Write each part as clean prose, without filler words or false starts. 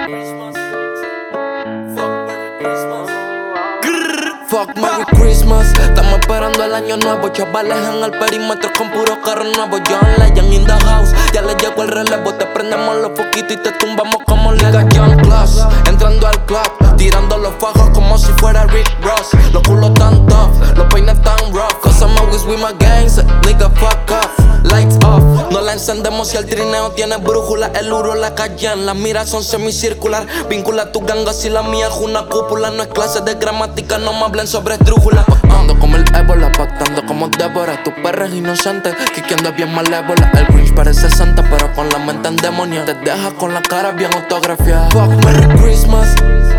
Fuck Merry Christmas. Estamos esperando el año nuevo. Chavales en el perímetro con puros carros nuevos. John Legend in the house. Ya le llegó el relevo. Te prendemos los foquitos y te tumbamos como Liga John Class. Entrando al club, tirando los fajos como si fuera Rick Ross. Los culos tan tough, los peines tan rough. Cause I'm always with my gangs, nigga fuck off. Lights off, no la encendemos si el trineo tiene brújula. El uro, la Cayenne, las miras son semicircular. Vincula tu ganga si la mía es una cúpula. No es clase de gramática, no me hablen sobre estrújula. Ando como el ébola, pactando como Débora. Tu perra es inocente, quiqueando bien malévola. El Grinch parece santa, pero con la mente endemoniada. Te deja con la cara bien autografiada. Fuck Merry Christmas.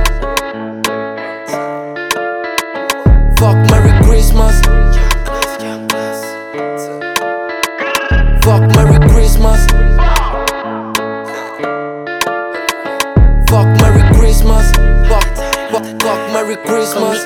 Fuck Merry Christmas. Fuck Merry Christmas. Fuck Merry Christmas. Fuck Merry Christmas.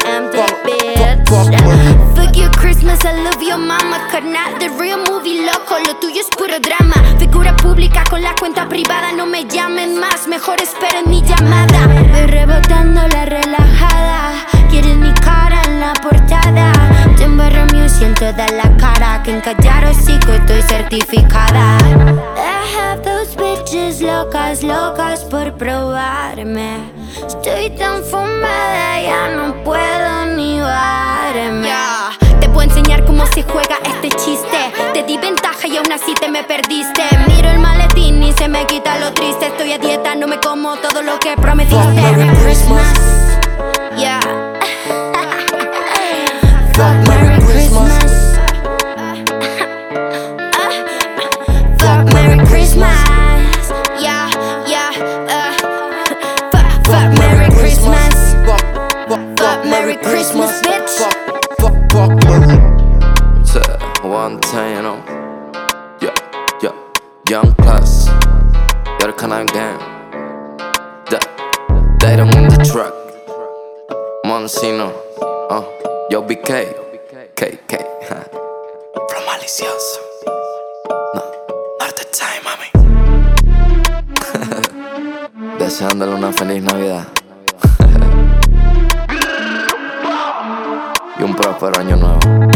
Fuck your Christmas, I love your mama. Carnal, the real movie, loco, lo tuyo es puro drama. Figura pública con la cuenta privada, no me llamen más, mejor esperen mi llamada. Voy rebotando la relajada, quieres mi cara en la portada. Te embarro music en toda la cara, que en callar hocico estoy certificada. I have those bitches locas, locas por probarme. Estoy tan fumada, ya no puedo ni bajarme. Yeah. Te puedo enseñar cómo se juega este chiste. Te di ventaja y aún así te me perdiste. Miro el maletín y se me quita lo triste. Estoy a dieta, no me como todo lo que prometiste. Fuck Merry Christmas. Yeah. Fuck Merry Christmas. Fuck Merry Christmas. Yeah, yeah. Fuck Merry Christmas. Fuck Merry Christmas, bitch. Fuck Merry. It's one time, you know. Yeah. Young Plus. You're Canal Gang. They don't on the truck. Monsino. Yo, BK. KK. From Malicioso. No. Not the time, mami. Deseándole una feliz Navidad. Y un próspero año nuevo.